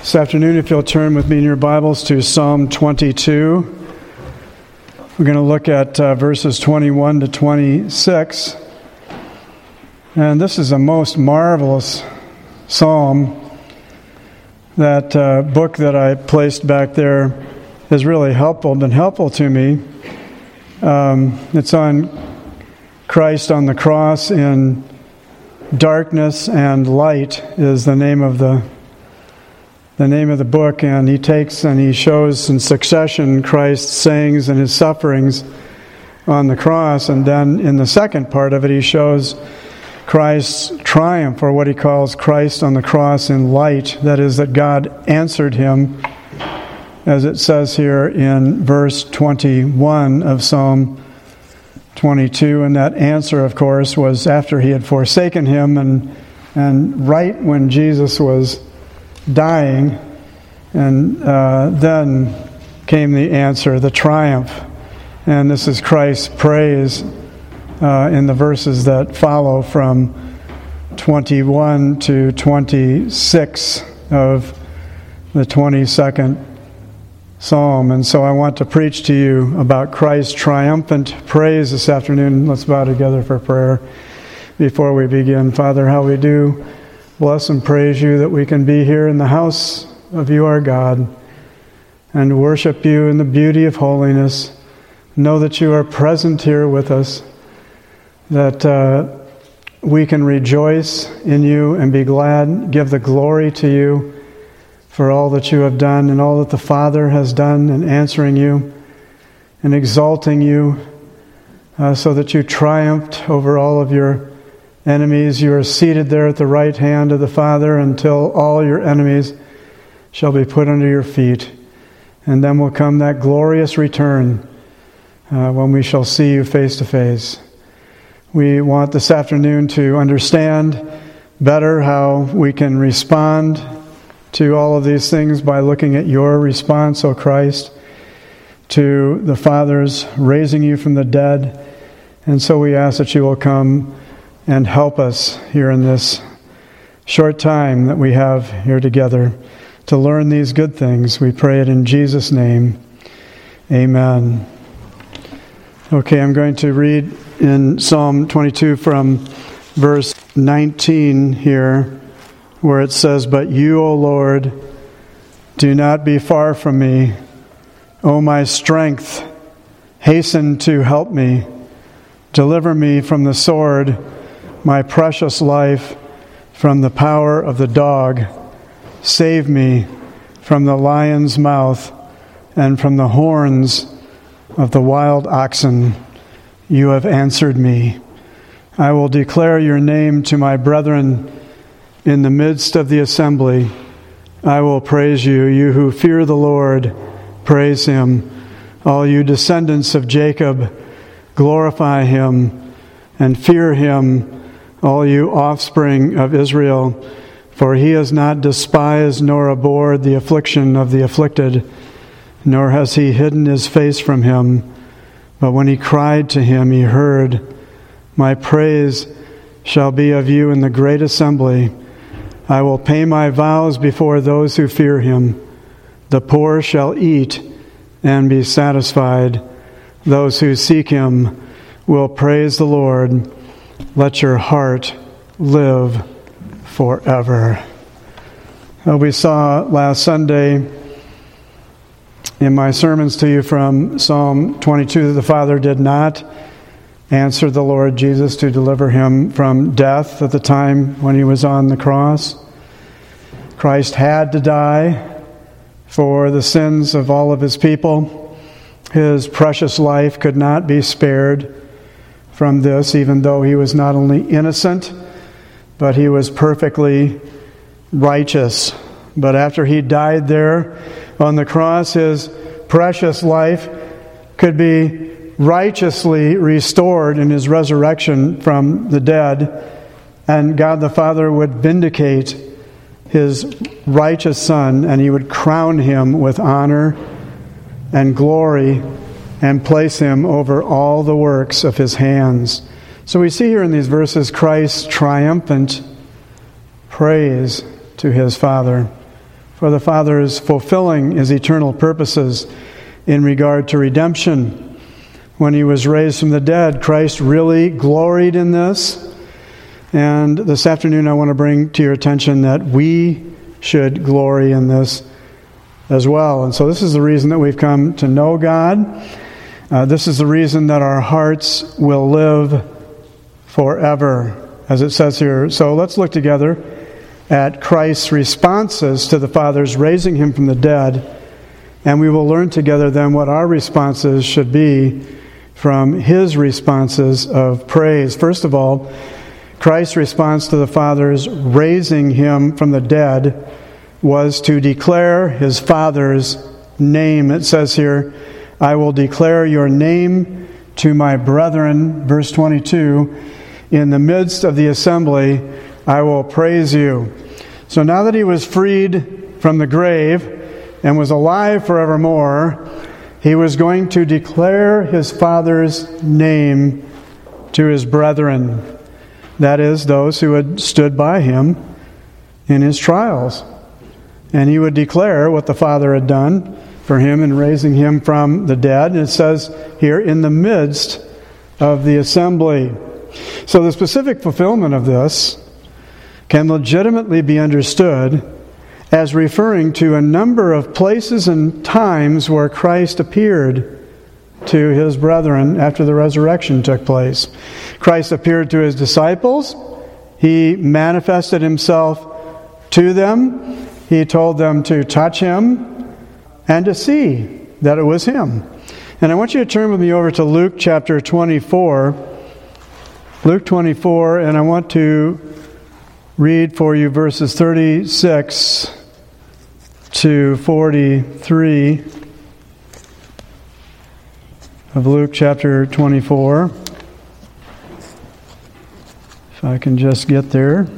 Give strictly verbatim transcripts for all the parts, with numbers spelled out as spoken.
This afternoon, if you'll turn with me in your Bibles to Psalm twenty-two, we're going to look at uh, verses twenty-one to twenty-six. And this is a most marvelous psalm. That uh, book that I placed back there is really helpful, been helpful to me. Um, it's on Christ on the cross in darkness and light is the name of the the name of the book, and he takes and he shows in succession Christ's sayings and his sufferings on the cross, and then in the second part of it he shows Christ's triumph, or what he calls Christ on the cross in light, that is, that God answered him, as it says here in verse twenty-one of Psalm twenty-two, and that answer, of course, was after he had forsaken him, and and right when Jesus was dying, and uh, then came the answer, the triumph. And this is Christ's praise uh, in the verses that follow from twenty-one to twenty-six of the twenty-second Psalm. And so I want to preach to you about Christ's triumphant praise this afternoon. Let's bow together for prayer before we begin. Father, how we do bless and praise you that we can be here in the house of you, our God, and worship you in the beauty of holiness. Know that you are present here with us, that uh, we can rejoice in you and be glad, give the glory to you for all that you have done and all that the Father has done in answering you and exalting you uh, so that you triumphed over all of your enemies. You are seated there at the right hand of the Father until all your enemies shall be put under your feet. And then will come that glorious return uh, when we shall see you face to face. We want this afternoon to understand better how we can respond to all of these things by looking at your response, O Christ, to the Father's raising you from the dead. And so we ask that you will come and help us here in this short time that we have here together to learn these good things. We pray it in Jesus' name. Amen. Okay, I'm going to read in Psalm twenty-two from verse nineteen here, where it says, "But you, O Lord, do not be far from me. O my strength, hasten to help me. Deliver me from the sword, my precious life from the power of the dog. Save me from the lion's mouth and from the horns of the wild oxen. You have answered me. I will declare your name to my brethren in the midst of the assembly. I will praise you, you who fear the Lord. Praise him. All you descendants of Jacob, glorify him and fear him, all you offspring of Israel, for he has not despised nor abhorred the affliction of the afflicted, nor has he hidden his face from him. But when he cried to him, he heard. My praise shall be of you in the great assembly. I will pay my vows before those who fear him. The poor shall eat and be satisfied. Those who seek him will praise the Lord. Let your heart live forever." Uh, we saw last Sunday in my sermons to you from Psalm twenty-two that the Father did not answer the Lord Jesus to deliver him from death at the time when he was on the cross. Christ had to die for the sins of all of his people. His precious life could not be spared from this, even though he was not only innocent, but he was perfectly righteous. But after he died there on the cross, his precious life could be righteously restored in his resurrection from the dead, and God the Father would vindicate his righteous Son, and he would crown him with honor and glory and place him over all the works of his hands. So we see here in these verses Christ's triumphant praise to his Father. For the Father is fulfilling His eternal purposes in regard to redemption. When He was raised from the dead, Christ really gloried in this. And this afternoon I want to bring to your attention that we should glory in this as well. And so this is the reason that we've come to know God. Uh, this is the reason that our hearts will live forever, as it says here. So let's look together at Christ's responses to the Father's raising Him from the dead, and we will learn together then what our responses should be from His responses of praise. First of all, Christ's response to the Father's raising Him from the dead was to declare His Father's name. It says here, I will declare your name to my brethren, verse twenty-two, in the midst of the assembly I will praise you. So now that He was freed from the grave and was alive forevermore, He was going to declare His Father's name to His brethren. That is, those who had stood by Him in His trials. And He would declare what the Father had done for Him in raising Him from the dead. And it says here, in the midst of the assembly. So the specific fulfillment of this can legitimately be understood as referring to a number of places and times where Christ appeared to His brethren after the resurrection took place. Christ appeared to His disciples. He manifested Himself to them. He told them to touch Him and to see that it was Him. And I want you to turn with me over to Luke chapter twenty-four. Luke twenty-four, and I want to read for you verses thirty-six to forty-three of Luke chapter twenty-four. If I can just get there.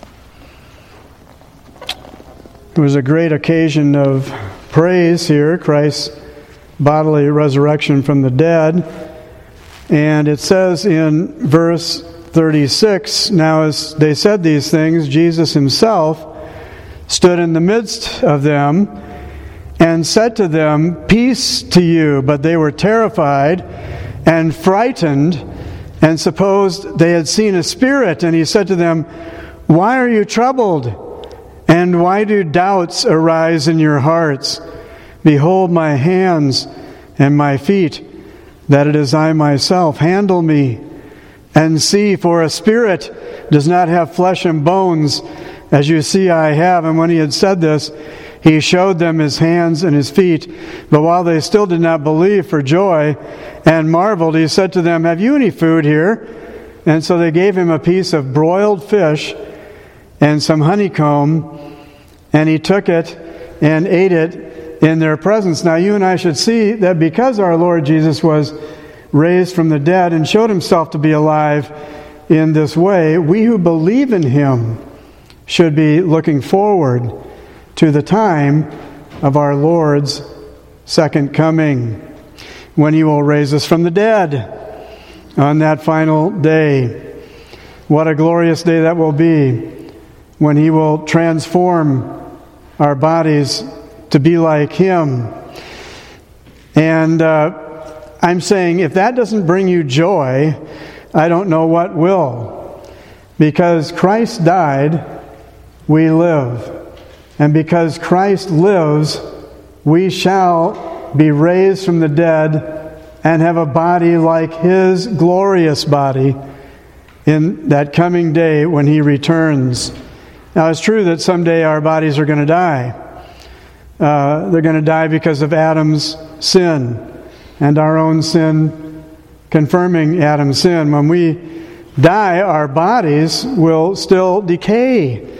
It was a great occasion of praise here, Christ's bodily resurrection from the dead. And it says in verse thirty-six, now as they said these things, Jesus Himself stood in the midst of them and said to them, peace to you. But they were terrified and frightened and supposed they had seen a spirit. And He said to them, why are you troubled? And why do doubts arise in your hearts? Behold my hands and my feet, that it is I myself. Handle me and see, for a spirit does not have flesh and bones, as you see I have. And when He had said this, He showed them His hands and His feet. But while they still did not believe for joy and marveled, He said to them, have you any food here? And so they gave Him a piece of broiled fish and some honeycomb, and He took it and ate it in their presence. Now you and I should see that because our Lord Jesus was raised from the dead and showed Himself to be alive in this way, we who believe in Him should be looking forward to the time of our Lord's second coming, when He will raise us from the dead on that final day. What a glorious day that will be, when He will transform our bodies to be like Him. And uh, I'm saying, if that doesn't bring you joy, I don't know what will. Because Christ died, we live. And because Christ lives, we shall be raised from the dead and have a body like His glorious body in that coming day when He returns. Now, it's true that someday our bodies are going to die. Uh, they're going to die because of Adam's sin and our own sin confirming Adam's sin. When we die, our bodies will still decay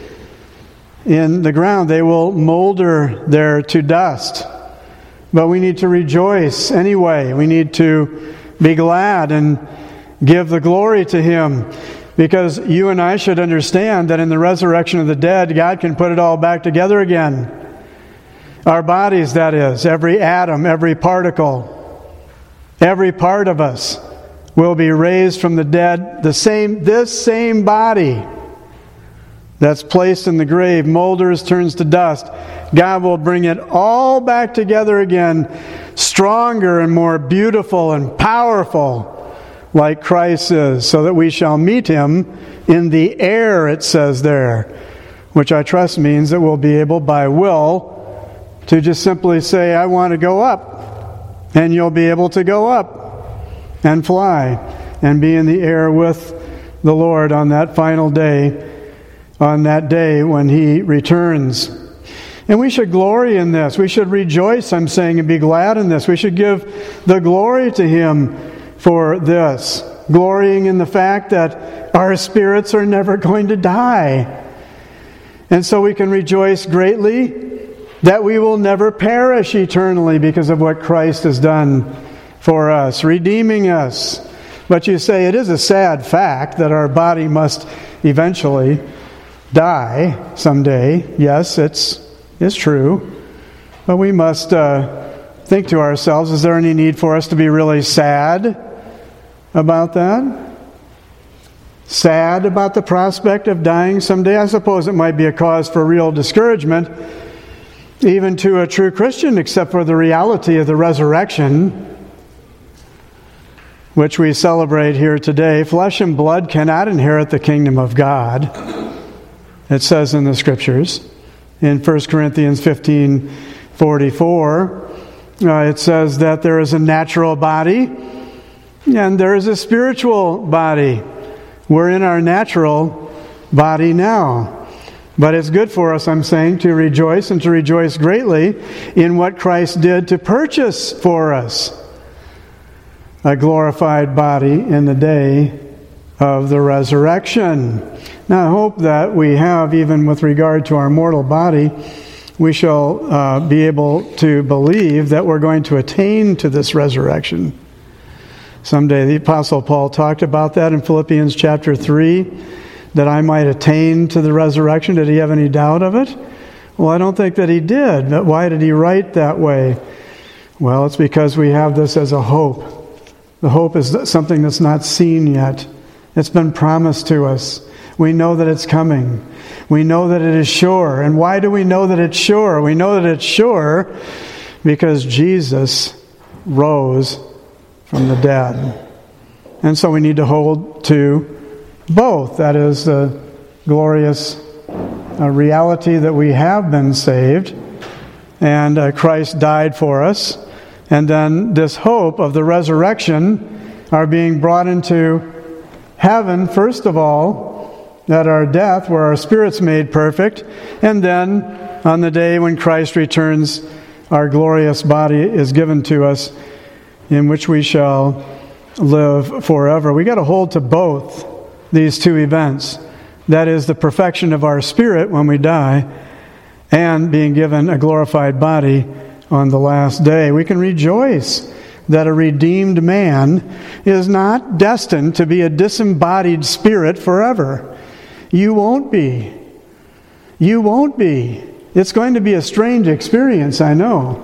in the ground. They will molder there to dust. But we need to rejoice anyway. We need to be glad and give the glory to Him. Because you and I should understand that in the resurrection of the dead, God can put it all back together again. Our bodies, that is, every atom, every particle, every part of us will be raised from the dead. The same, this same body that's placed in the grave, molders, turns to dust, God will bring it all back together again, stronger and more beautiful and powerful, like Christ is, so that we shall meet Him in the air, it says there, which I trust means that we'll be able by will to just simply say, I want to go up, and you'll be able to go up and fly and be in the air with the Lord on that final day, on that day when He returns. And we should glory in this. We should rejoice, I'm saying, and be glad in this. We should give the glory to Him for this, glorying in the fact that our spirits are never going to die. And so we can rejoice greatly that we will never perish eternally because of what Christ has done for us, redeeming us. But you say it is a sad fact that our body must eventually die someday. Yes, it's it's true. But we must uh, think to ourselves, is there any need for us to be really sad about that? Sad about the prospect of dying someday? I suppose it might be a cause for real discouragement, even to a true Christian, except for the reality of the resurrection, which we celebrate here today. Flesh and blood cannot inherit the kingdom of God. It says in the Scriptures, in First Corinthians fifteen forty-four, uh, it says that there is a natural body and there is a spiritual body. We're in our natural body now. But it's good for us, I'm saying, to rejoice and to rejoice greatly in what Christ did to purchase for us a glorified body in the day of the resurrection. Now, I hope that we have, even with regard to our mortal body, we shall uh, be able to believe that we're going to attain to this resurrection someday. The Apostle Paul talked about that in Philippians chapter three, that I might attain to the resurrection. Did he have any doubt of it? Well, I don't think that he did. But why did he write that way? Well, it's because we have this as a hope. The hope is something that's not seen yet. It's been promised to us. We know that it's coming. We know that it is sure. And why do we know that it's sure? We know that it's sure because Jesus rose from the dead. And so we need to hold to both. That is the glorious uh, reality that we have been saved, and uh, Christ died for us. And then this hope of the resurrection, our being brought into heaven, first of all, at our death, where our spirit's made perfect, and then on the day when Christ returns, our glorious body is given to us, in which we shall live forever. We got to hold to both these two events. That is the perfection of our spirit when we die, and being given a glorified body on the last day. We can rejoice that a redeemed man is not destined to be a disembodied spirit forever. You won't be. You won't be. It's going to be a strange experience, I know.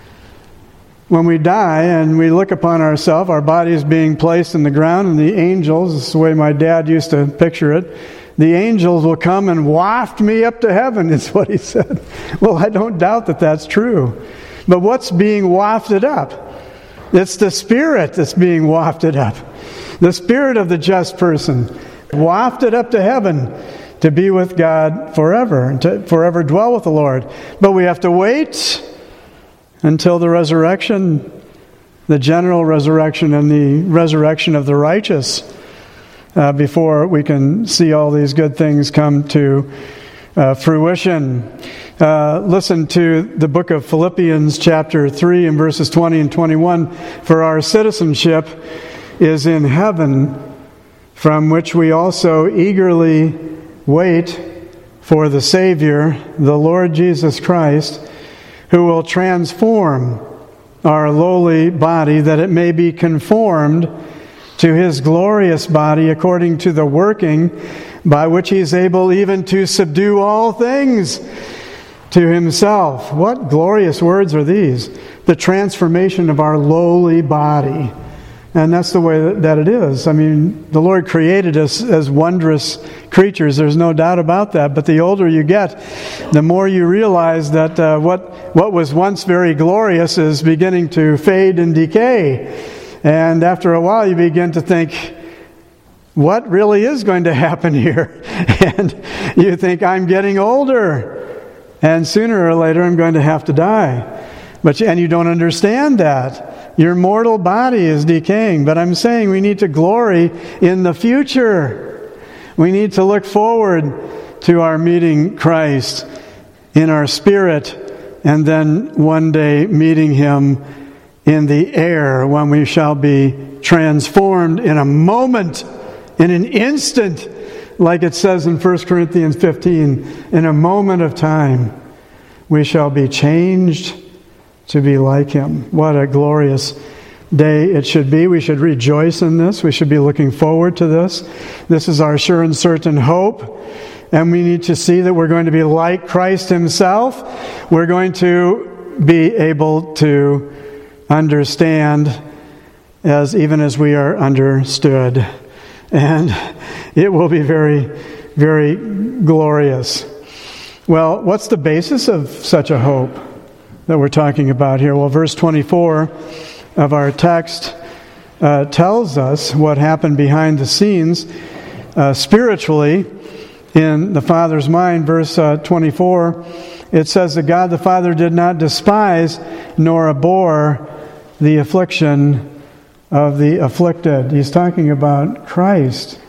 When we die and we look upon ourselves, our bodies being placed in the ground, and the angels, this is the way my dad used to picture it, the angels will come and waft me up to heaven, is what he said. Well, I don't doubt that that's true. But what's being wafted up? It's the spirit that's being wafted up. The spirit of the just person, wafted up to heaven to be with God forever, and to forever dwell with the Lord. But we have to wait until the resurrection, the general resurrection and the resurrection of the righteous, uh, before we can see all these good things come to uh, fruition. Uh, listen to the book of Philippians chapter three and verses twenty and twenty-one. For our citizenship is in heaven, from which we also eagerly wait for the Savior, the Lord Jesus Christ, who will transform our lowly body, that it may be conformed to His glorious body, according to the working by which He is able even to subdue all things to Himself. What glorious words are these? The transformation of our lowly body. And that's the way that it is. I mean, the Lord created us as wondrous creatures. There's no doubt about that. But the older you get, the more you realize that uh, what what was once very glorious is beginning to fade and decay. And after a while, you begin to think, what really is going to happen here? And you think, I'm getting older. And sooner or later, I'm going to have to die. But and you don't understand that. Your mortal body is decaying. But I'm saying we need to glory in the future. We need to look forward to our meeting Christ in our spirit, and then one day meeting Him in the air, when we shall be transformed in a moment, in an instant, like it says in First Corinthians fifteen, in a moment of time, we shall be changed to be like Him. What a glorious day it should be. We should rejoice in this. We should be looking forward to this. This is our sure and certain hope. And we need to see that we're going to be like Christ Himself. We're going to be able to understand as even as we are understood. And it will be very, very glorious. Well, what's the basis of such a hope that we're talking about here? Well, verse twenty-four of our text uh, tells us what happened behind the scenes uh, spiritually in the Father's mind. Verse uh, twenty-four, it says that God the Father did not despise nor abhor the affliction of the afflicted. He's talking about Christ.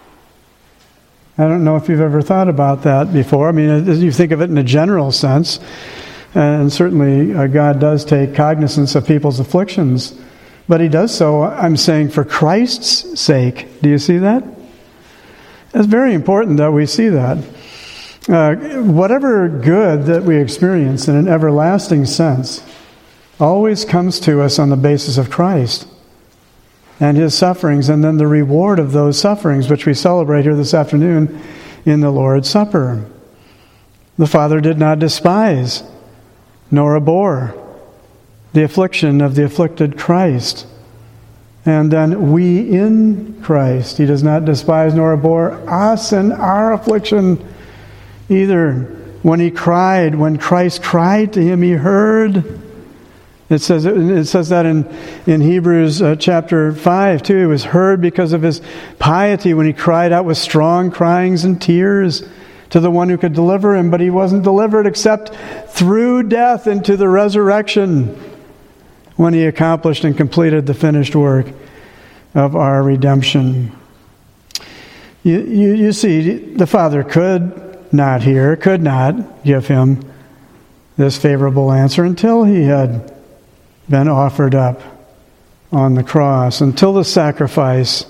I don't know if you've ever thought about that before. I mean, you think of it in a general sense. And certainly uh, God does take cognizance of people's afflictions. But He does so, I'm saying, for Christ's sake. Do you see that? It's very important that we see that. Uh, whatever good that we experience in an everlasting sense always comes to us on the basis of Christ and His sufferings, and then the reward of those sufferings, which we celebrate here this afternoon in the Lord's Supper. The Father did not despise nor abhor the affliction of the afflicted Christ. And then we in Christ. He does not despise nor abhor us and our affliction either. When He cried, when Christ cried to Him, He heard. It says it says that in, in Hebrews uh, chapter five too. He was heard because of His piety when He cried out with strong cryings and tears to the one who could deliver Him. But He wasn't delivered except through death into the resurrection, when He accomplished and completed the finished work of our redemption. You, you, you see, the Father could not hear, could not give Him this favorable answer until He had been offered up on the cross, until the sacrifice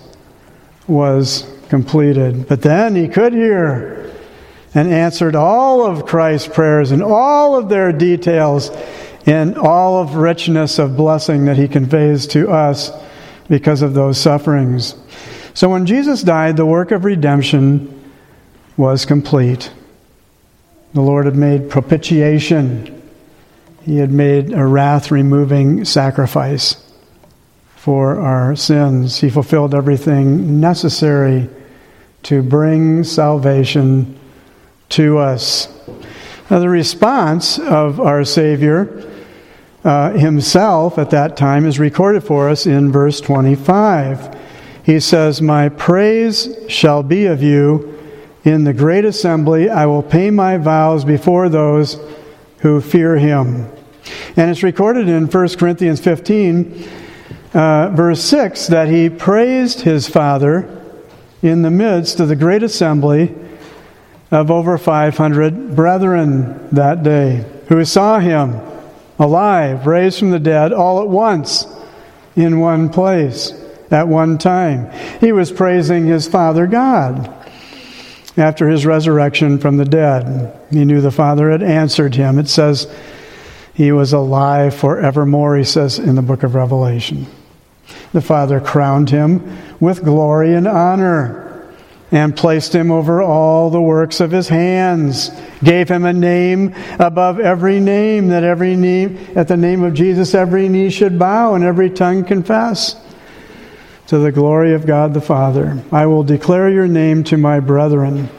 was completed. But then He could hear and answered all of Christ's prayers and all of their details and all of richness of blessing that He conveys to us because of those sufferings. So when Jesus died, the work of redemption was complete. The Lord had made propitiation. He had made a wrath-removing sacrifice for our sins. He fulfilled everything necessary to bring salvation to us. Now, the response of our Savior uh, Himself at that time is recorded for us in verse twenty-five. He says, "My praise shall be of you in the great assembly. I will pay my vows before those who fear Him." And it's recorded in First Corinthians fifteen, uh, verse six, that He praised His Father in the midst of the great assembly of over five hundred brethren that day, who saw Him alive, raised from the dead, all at once, in one place, at one time. He was praising His Father God after His resurrection from the dead. He knew the Father had answered Him. It says He was alive forevermore, He says in the book of Revelation. The Father crowned Him with glory and honor and placed Him over all the works of His hands, gave Him a name above every name, that every knee, at the name of Jesus, every knee should bow and every tongue confess to the glory of God the Father. I will declare your name to my brethren.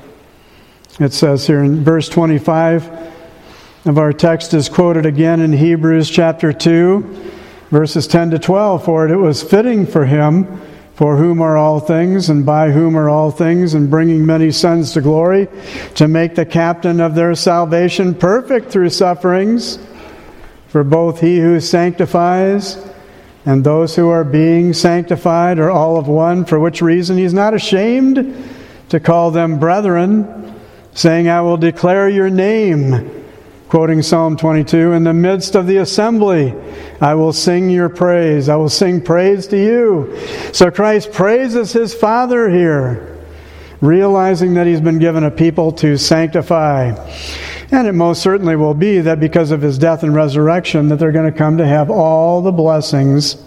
It says here in verse twenty-five of our text is quoted again in Hebrews chapter two, verses ten to twelve. For it was fitting for him, for whom are all things, and by whom are all things, and bringing many sons to glory, to make the captain of their salvation perfect through sufferings. For both he who sanctifies and those who are being sanctified are all of one, for which reason he is not ashamed to call them brethren, saying, I will declare your name, quoting Psalm twenty-two, in the midst of the assembly, I will sing your praise. I will sing praise to you. So Christ praises his Father here, realizing that he's been given a people to sanctify. And it most certainly will be that because of his death and resurrection, that they're going to come to have all the blessings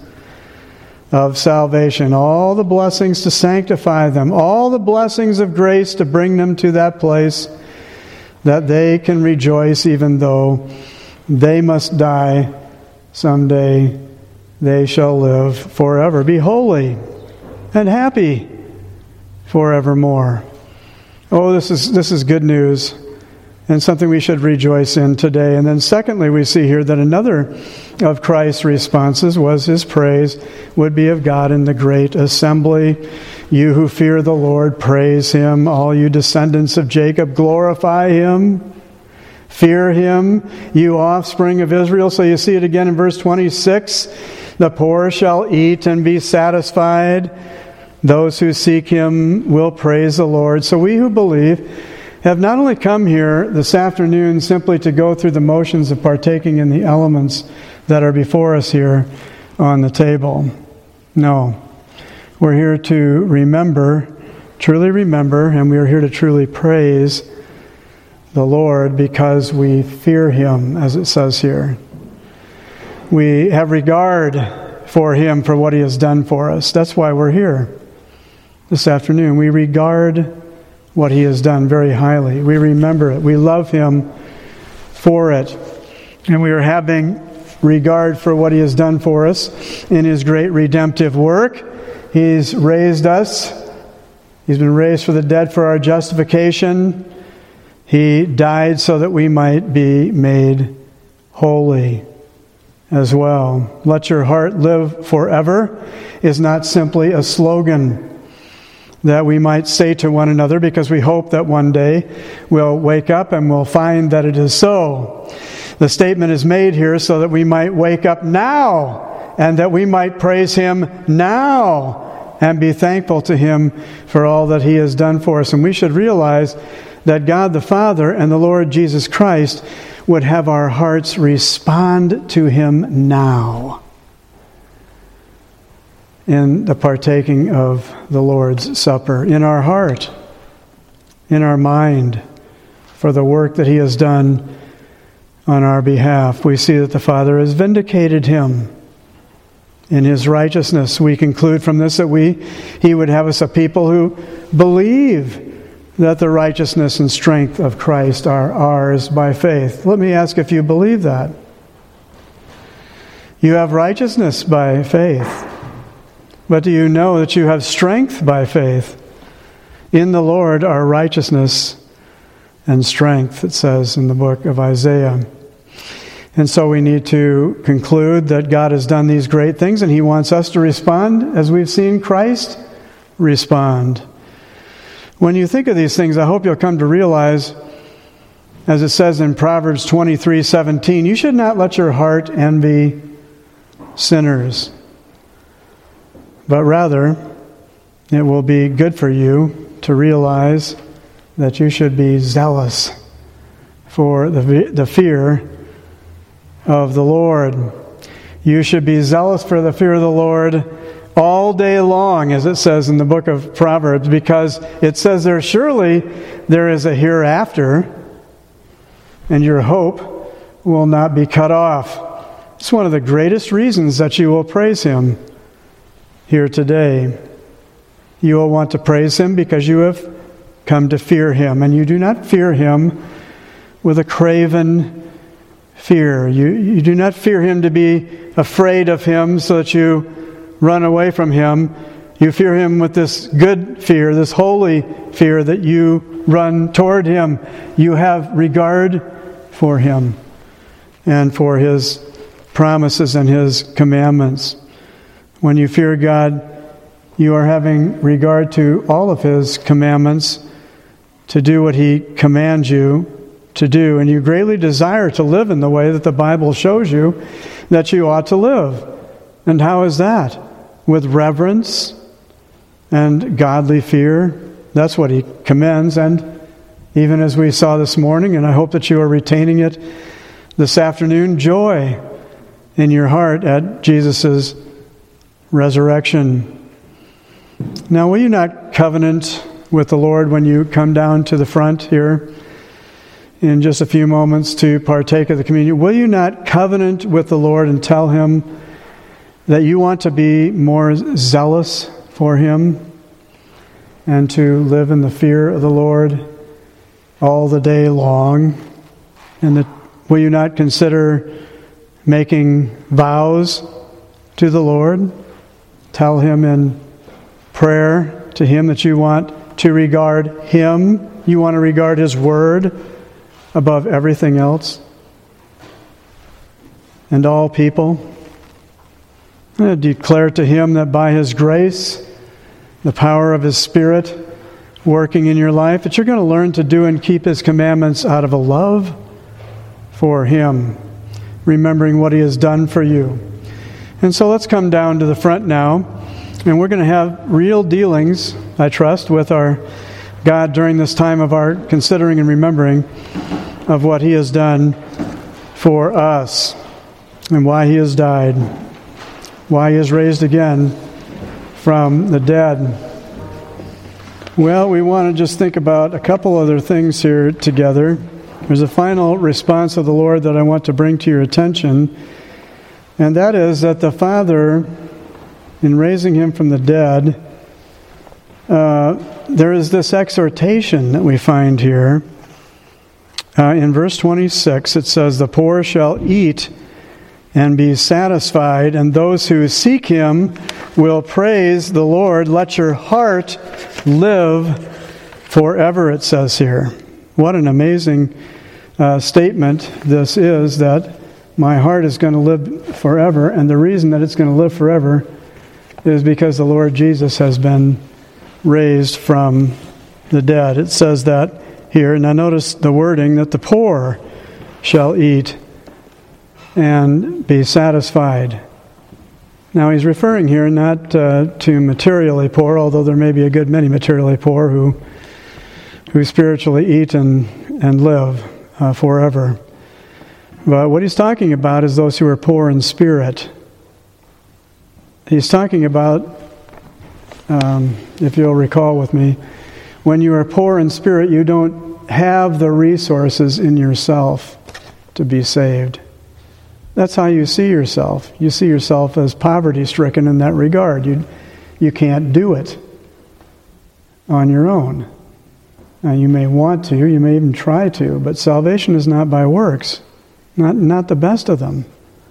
of salvation, all the blessings to sanctify them, all the blessings of grace to bring them to that place that they can rejoice even though they must die. Someday they shall live forever. Be holy and happy forevermore. Oh, this is this is good news and something we should rejoice in today. And then secondly, we see here that another of Christ's responses was his praise would be of God in the great assembly. You who fear the Lord, praise him. All you descendants of Jacob, glorify him. Fear him, you offspring of Israel. So you see it again in verse twenty-six. The poor shall eat and be satisfied. Those who seek him will praise the Lord. So we who believe have not only come here this afternoon simply to go through the motions of partaking in the elements that are before us here on the table. No. We're here to remember, truly remember, and we are here to truly praise the Lord because we fear him, as it says here. We have regard for him for what he has done for us. That's why we're here this afternoon. We regard what he has done very highly. We remember it. We love him for it. And we are having regard for what he has done for us in his great redemptive work. He's raised us. He's been raised for the dead for our justification. He died so that we might be made holy as well. Let your heart live forever is not simply a slogan that we might say to one another because we hope that one day we'll wake up and we'll find that it is so. The statement is made here so that we might wake up now and that we might praise him now and be thankful to him for all that he has done for us. And we should realize that God the Father and the Lord Jesus Christ would have our hearts respond to him now in the partaking of the Lord's Supper, in our heart, in our mind, for the work that he has done on our behalf. We see that the Father has vindicated him in his righteousness. We conclude from this that we, he would have us a people who believe that the righteousness and strength of Christ are ours by faith. Let me ask if you believe that. You have righteousness by faith. But do you know that you have strength by faith? In the Lord are righteousness and strength, it says in the book of Isaiah. And so we need to conclude that God has done these great things and he wants us to respond as we've seen Christ respond. When you think of these things, I hope you'll come to realize, as it says in Proverbs twenty-three seventeen, you should not let your heart envy sinners, but rather it will be good for you to realize that you should be zealous for the, the fear of the Lord. You should be zealous for the fear of the Lord all day long, as it says in the book of Proverbs, because it says there, surely there is a hereafter, and your hope will not be cut off. It's one of the greatest reasons that you will praise him here today. You will want to praise him because you have come to fear him, and you do not fear him with a craven fear. You, you do not fear him to be afraid of him so that you run away from him, you fear Him with this good fear, this holy fear, that you run toward Him. You have regard for Him and for His promises and His commandments. When you fear God, you are having regard to all of His commandments, to do what He commands you to do. And you greatly desire to live in the way that the Bible shows you that you ought to live. And how is that? With reverence and godly fear. That's what He commends. And even as we saw this morning, and I hope that you are retaining it this afternoon, joy in your heart at Jesus' resurrection. Now, will you not covenant with the Lord when you come down to the front here in just a few moments to partake of the communion? Will you not covenant with the Lord and tell Him that you want to be more zealous for Him and to live in the fear of the Lord all the day long? And that, will you not consider making vows to the Lord? Tell Him in prayer to Him that you want to regard Him, you want to regard His Word above everything else and all people. And declare to Him that by His grace, the power of His Spirit working in your life, that you're going to learn to do and keep His commandments out of a love for Him, remembering what He has done for you. And so let's come down to the front now, and we're going to have real dealings, I trust, with our God during this time of our considering and remembering of what He has done for us and why He has died, why He is raised again from the dead. Well, we want to just think about a couple other things here together. There's a final response of the Lord that I want to bring to your attention, and that is that the Father, in raising Him from the dead, uh, there is this exhortation that we find here. Uh, in verse twenty-six, it says, "The poor shall eat and be satisfied, and those who seek Him will praise the Lord. Let your heart live forever," it says here. What an amazing uh, statement this is, that my heart is going to live forever, and the reason that it's going to live forever is because the Lord Jesus has been raised from the dead. It says that here. Now notice the wording, that the poor shall eat and be satisfied. Now he's referring here not uh, to materially poor, although there may be a good many materially poor who who spiritually eat and, and live uh, forever. But what he's talking about is those who are poor in spirit. He's talking about, um, if you'll recall with me, when you are poor in spirit, you don't have the resources in yourself to be saved. That's how you see yourself. You see yourself as poverty-stricken in that regard. You, you can't do it on your own. Now, you may want to, you may even try to, but salvation is not by works, not, not the best of them.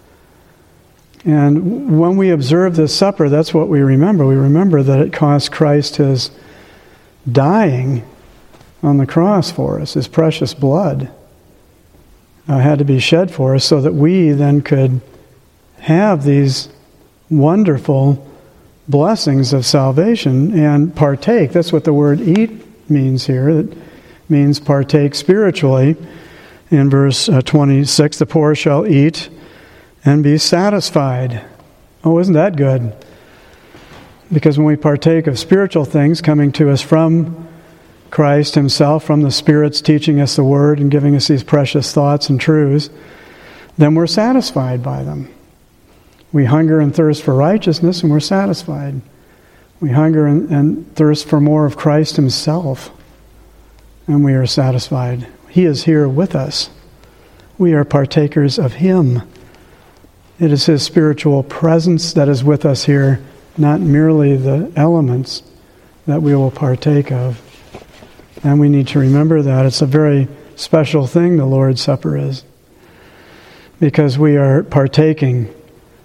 And when we observe this supper, that's what we remember. We remember that it cost Christ His dying on the cross for us. His precious blood uh, had to be shed for us so that we then could have these wonderful blessings of salvation and partake. That's what the word eat means here. It means partake spiritually. In verse uh, twenty-six, the poor shall eat and be satisfied. Oh, isn't that good? Because when we partake of spiritual things coming to us from Christ Himself, from the Spirit's teaching us the Word and giving us these precious thoughts and truths, then we're satisfied by them. We hunger and thirst for righteousness, and we're satisfied. We hunger and, and thirst for more of Christ Himself, and we are satisfied. He is here with us. We are partakers of Him. It is His spiritual presence that is with us here, not merely the elements that we will partake of. And we need to remember that. It's a very special thing, the Lord's Supper is, because we are partaking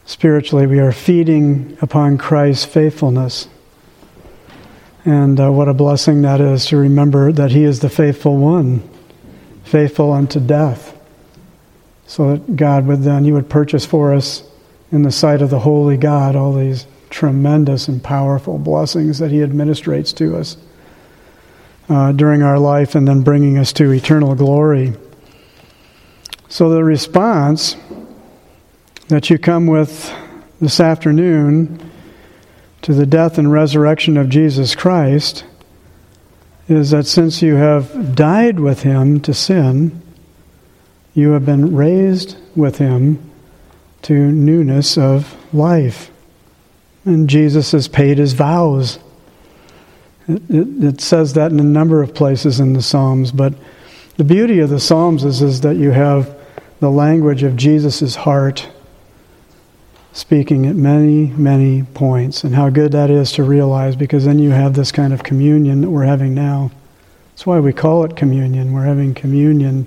spiritually, we are feeding upon Christ's faithfulness. And uh, what a blessing that is to remember that He is the faithful one, faithful unto death. So that God would then, He would purchase for us in the sight of the holy God all these tremendous and powerful blessings that He administrates to us uh, during our life and then bringing us to eternal glory. So the response that you come with this afternoon to the death and resurrection of Jesus Christ is that since you have died with Him to sin, you have been raised with Him to newness of life. And Jesus has paid His vows. It, it, it says that in a number of places in the Psalms, but the beauty of the Psalms is, is that you have the language of Jesus' heart speaking at many, many points, and how good that is to realize, because then you have this kind of communion that we're having now. That's why we call it communion. We're having communion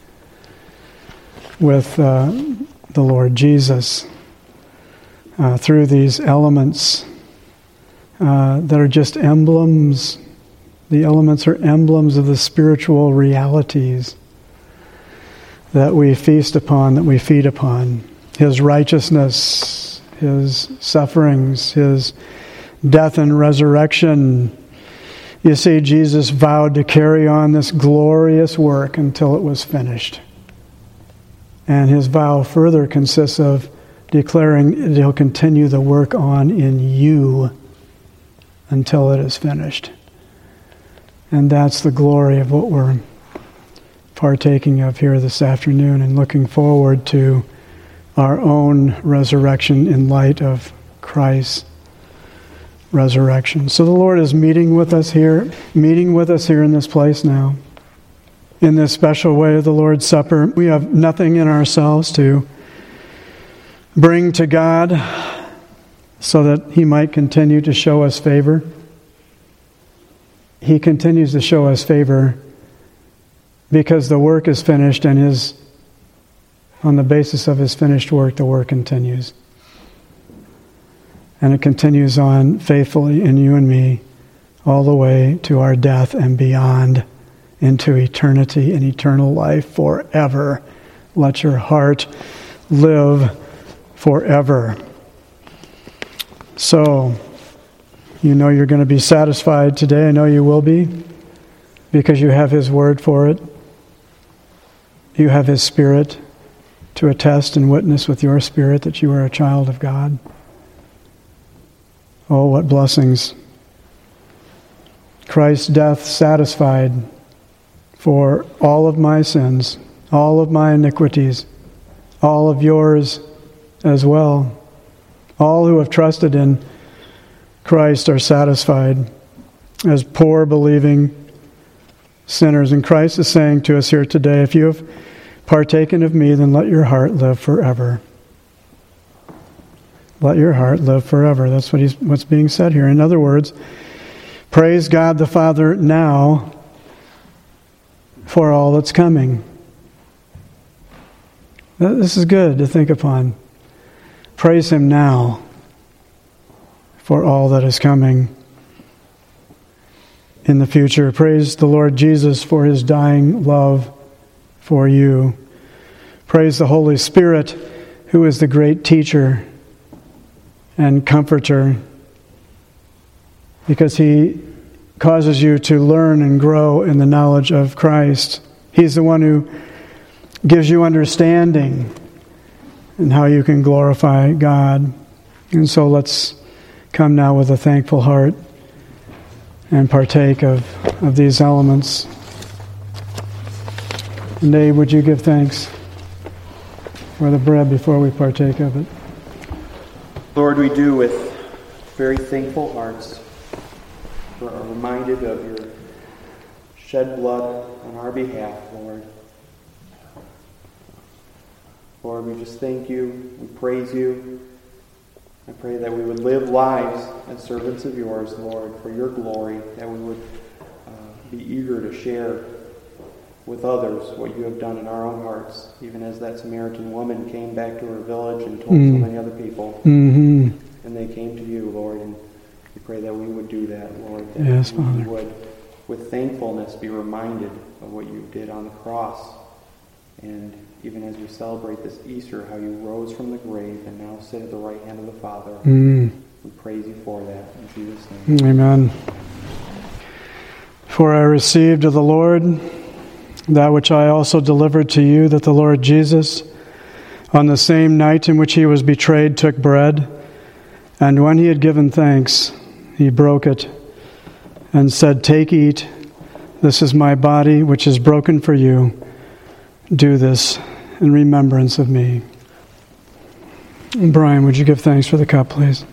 with uh, the Lord Jesus uh, through these elements uh, that are just emblems. The elements are emblems of the spiritual realities that we feast upon, that we feed upon. His righteousness, His sufferings, His death and resurrection. You see, Jesus vowed to carry on this glorious work until it was finished. And His vow further consists of declaring that He'll continue the work on in you until it is finished. And that's the glory of what we're partaking of here this afternoon, and looking forward to our own resurrection in light of Christ's resurrection. So the Lord is meeting with us here, meeting with us here in this place now. In this special way of the Lord's Supper, we have nothing in ourselves to bring to God so that He might continue to show us favor. He continues to show us favor because the work is finished, and His, on the basis of His finished work, the work continues. And it continues on faithfully in you and me all the way to our death and beyond, into eternity and eternal life forever. Let your heart live forever. So, you know you're going to be satisfied today. I know you will be, because you have His word for it. You have His Spirit to attest and witness with your spirit that you are a child of God. Oh, what blessings. Christ's death satisfied for all of my sins, all of my iniquities, all of yours as well. All who have trusted in Christ are satisfied as poor believing sinners. And Christ is saying to us here today, if you have partaken of me, then let your heart live forever. Let your heart live forever. That's what he's, what's being said here. In other words, praise God the Father now for all that's coming. This is good to think upon. Praise Him now for all that is coming in the future. Praise the Lord Jesus for His dying love for you. Praise the Holy Spirit, who is the great teacher and comforter, because He causes you to learn and grow in the knowledge of Christ. He's the one who gives you understanding and how you can glorify God. And so let's come now with a thankful heart and partake of, of these elements. And Dave, would you give thanks for the bread before we partake of it? Lord, we do with very thankful hearts. We are reminded of your shed blood on our behalf, Lord. Lord, we just thank you. We praise you. I pray that we would live lives as servants of yours, Lord, for your glory, that we would uh, be eager to share with others what you have done in our own hearts, even as that Samaritan woman came back to her village and told mm. so many other people. Mm-hmm. And they came to you, Lord, and we pray that we would do that, Lord. That yes, we Father. would, with thankfulness, be reminded of what you did on the cross. And even as we celebrate this Easter, how you rose from the grave and now sit at the right hand of the Father. Mm. We praise you for that. In Jesus' name. Amen. For I received of the Lord that which I also delivered to you, that the Lord Jesus, on the same night in which he was betrayed, took bread, and when he had given thanks, he broke it, and said, "Take, eat, this is my body, which is broken for you. Do this in remembrance of me." Brian, would you give thanks for the cup, please?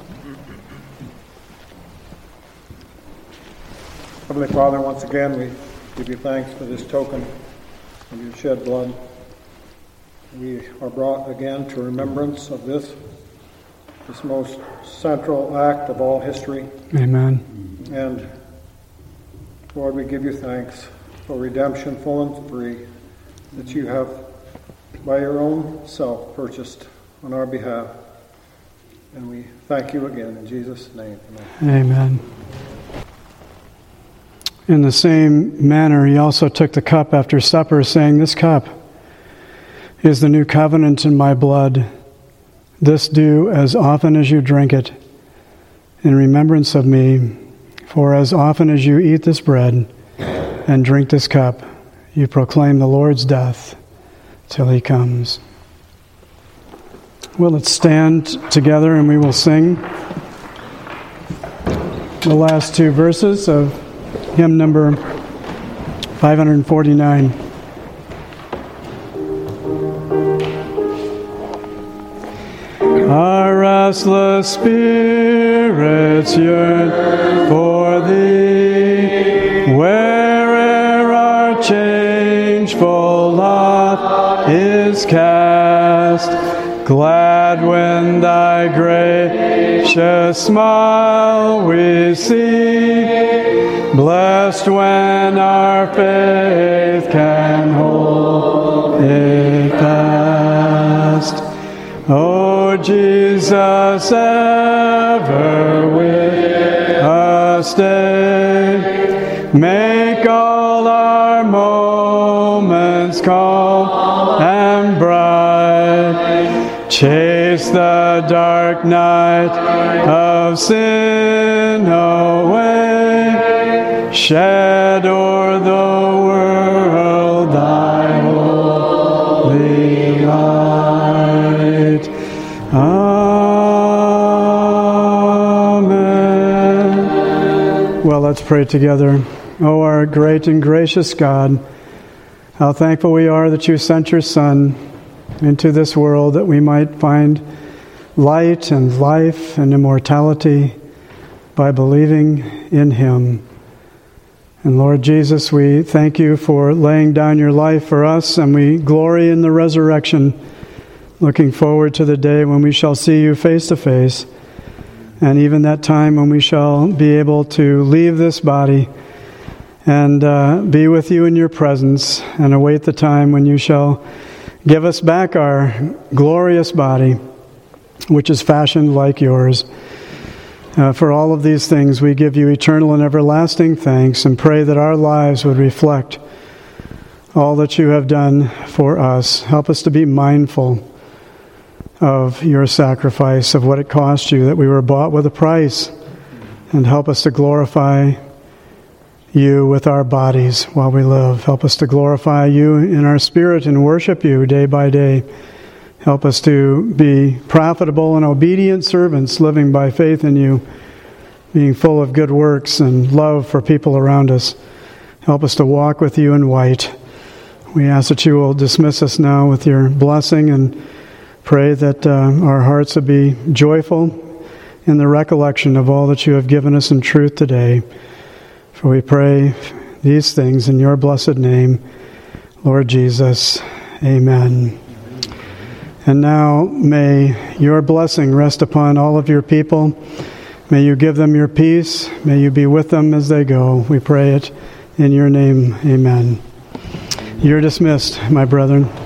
Heavenly Father, once again, we give you thanks for this token of your shed blood. We are brought again to remembrance of this, this most central act of all history. Amen. And Lord, we give you thanks for redemption full and free that you have by your own self purchased on our behalf. And we thank you again in Jesus' name. Amen. Amen. In the same manner, he also took the cup after supper, saying, "This cup is the new covenant in my blood. This do as often as you drink it in remembrance of me. For as often as you eat this bread and drink this cup, you proclaim the Lord's death till he comes." Well, let's stand together and we will sing the last two verses of hymn number five forty-nine. Our restless spirits yearn for thee, where'er our changeful lot is cast. Glad when thy gracious smile we see, blessed when our faith can hold it fast. O Jesus, ever with us stay, make all our moments calm and bright, chase the dark night of sin away, shed o'er the world thy holy light. Amen. Well, let's pray together. O our great and gracious God, how thankful we are that you sent your Son into this world that we might find light and life and immortality by believing in him. And Lord Jesus, we thank you for laying down your life for us, and we glory in the resurrection, looking forward to the day when we shall see you face to face, and even that time when we shall be able to leave this body and uh, be with you in your presence and await the time when you shall give us back our glorious body, which is fashioned like yours. Uh, for all of these things, we give you eternal and everlasting thanks and pray that our lives would reflect all that you have done for us. Help us to be mindful of your sacrifice, of what it cost you, that we were bought with a price, and help us to glorify you with our bodies while we live. Help us to glorify you in our spirit and worship you day by day. Help us to be profitable and obedient servants, living by faith in you, being full of good works and love for people around us. Help us to walk with you in white. We ask that you will dismiss us now with your blessing, and pray that uh, our hearts will be joyful in the recollection of all that you have given us in truth today. For we pray these things in your blessed name, Lord Jesus. Amen. And now may your blessing rest upon all of your people. May you give them your peace. May you be with them as they go. We pray it in your name. Amen. You're dismissed, my brethren.